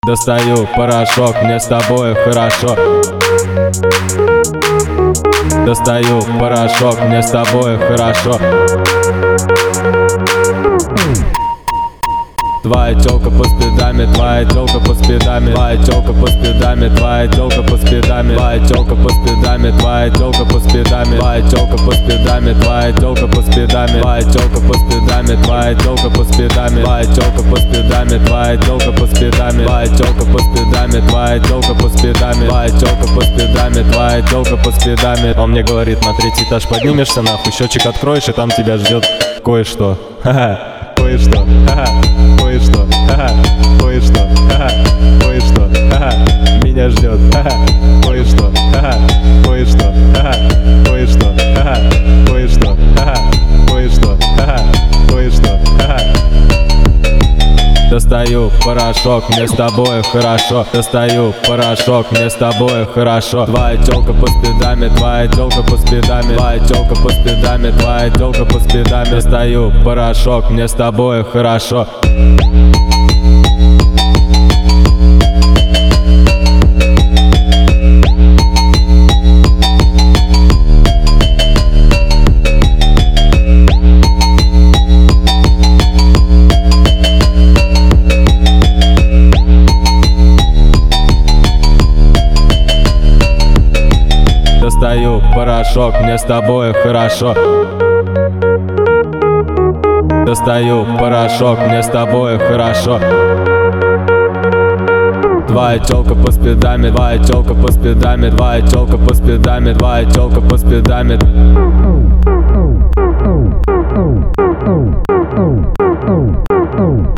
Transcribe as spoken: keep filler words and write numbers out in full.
Достаю порошок, мне с тобой хорошо. Достаю порошок, мне с тобой хорошо. Твоя тёлка по спидами, твоя тёлка по спидами, твоя тёлка по спидами, твоя тёлка по спидами, твоя тёлка по спидами, твоя тёлка по спидами, твоя тёлка по спидами, твоя тёлка по спидами, твоя тёлка по спидами, твоя тёлка по спидами, твоя тёлка по спидами, твоя тёлка по спидами, твоя тёлка по спидами, твоя тёлка по спидами, твоя тёлка по спидами, твоя тёлка по спидами. Он мне говорит: на третий этаж поднимешься, нахуй, счетчик откроешь, и там тебя ждет кое-что. Ха-ха, кое-что, ха-ха, кое-что, ха-ха, кое-что, ха-ха, кое-что, ха-ха, меня ждет, ха-ха, кое-что, ха-ха, кое-что, ха-ха, кое-что, ха-ха, кое-что, ха-ха, кое-что, ха-ха, кое-что, ха-ха. Достаю порошок, мне с тобой хорошо. Достаю порошок, мне с тобой хорошо. Твоя тёлка по спидами, твоя тёлка по спидами, твоя тёлка по спидами, твоя тёлка по спидами. Достаю порошок, мне с тобой хорошо. Достаю порошок, мне с тобой хорошо. Достаю порошок, мне с тобой хорошо. Твоя тёлка по спидами, твоя тёлка по спидами, твоя тёлка по спидами, твоя тёлка по спидами.